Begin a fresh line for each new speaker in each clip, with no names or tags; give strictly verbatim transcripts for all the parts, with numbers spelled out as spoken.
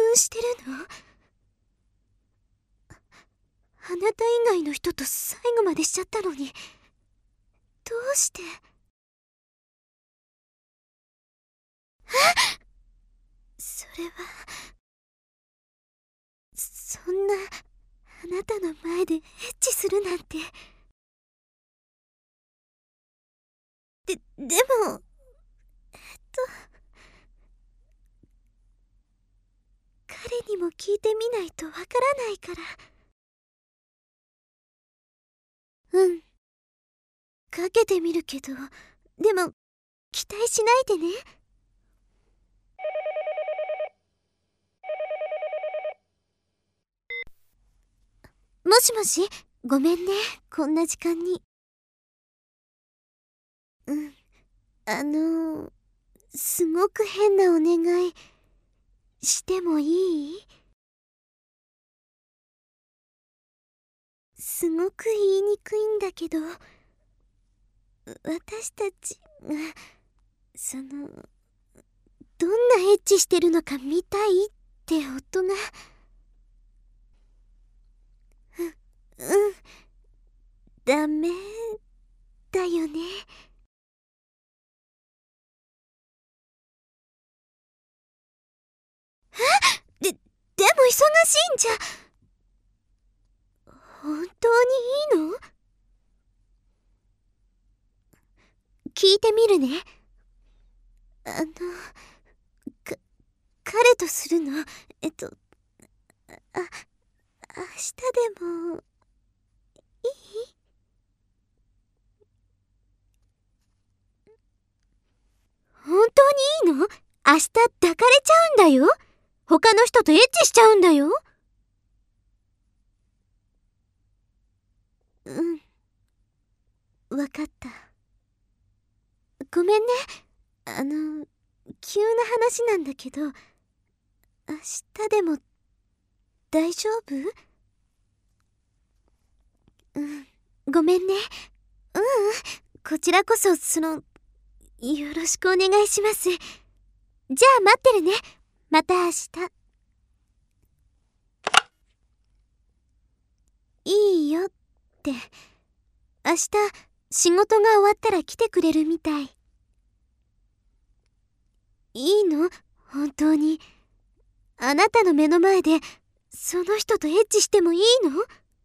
婚してるの？あなた以外の人と最後までしちゃったのに、どうして？それは、そんな、あなたの前でエッチするなんて。で、でも、えっと、彼にも聞いてみないとわからないから。うん。かけてみるけど、でも、期待しないでね。もしもし、ごめんね、こんな時間に。うん、あのー、すごく変なお願い、してもいい？すごく言いにくいんだけど、私たちが、その、どんなエッチしてるのか見たいって夫が。う、うん、ダメだよね。え？で、でも忙しいんじゃ。本当にいいの？聞いてみるね。あの、か、彼とするの？えっと、あ、明日でも、いい？本当にいいの？明日抱かれちゃうんだよ。他の人とエッチしちゃうんだよ。うん。わかった。ごめんね。あの、急な話なんだけど、明日でも大丈夫？うん。ごめんね。ううん。こちらこそ、その、よろしくお願いします。じゃあ待ってるね。また明日。いいよって。明日、仕事が終わったら来てくれるみたい。いいの？本当に。あなたの目の前で、その人とエッチしてもいいの？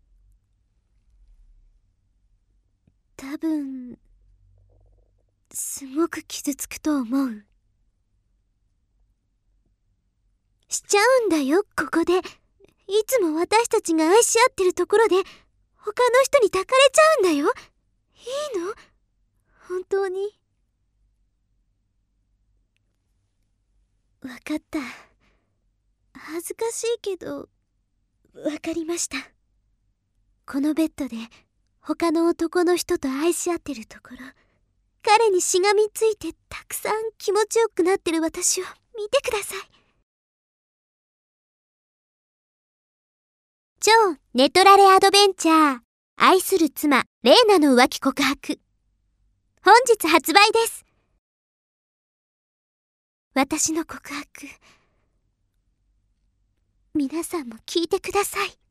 多分、すごく傷つくと思う。しちゃうんだよ、ここで。いつも私たちが愛し合ってるところで、他の人に抱かれちゃうんだよ。いいの？本当に。わかった。恥ずかしいけど、わかりました。このベッドで、他の男の人と愛し合ってるところ、彼にしがみついてたくさん気持ちよくなってる私を見てください。超ネトラレアドベンチャー、愛する妻レイナの浮気告白、本日発売です。私の告白、皆さんも聞いてください。